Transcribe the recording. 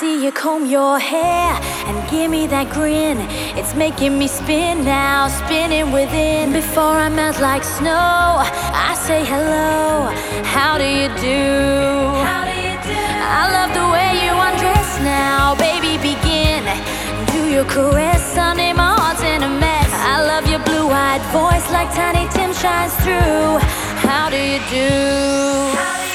see you comb your hair and give me that grin. It's making me spin now, spinning within. Before I melt like snow, I say hello. How do you do? I love the way you undress now, baby, begin. Do your caress, Sunday, my heart's in a mess. I love your blue-eyed voice like Tiny Tim shines through. How do you do?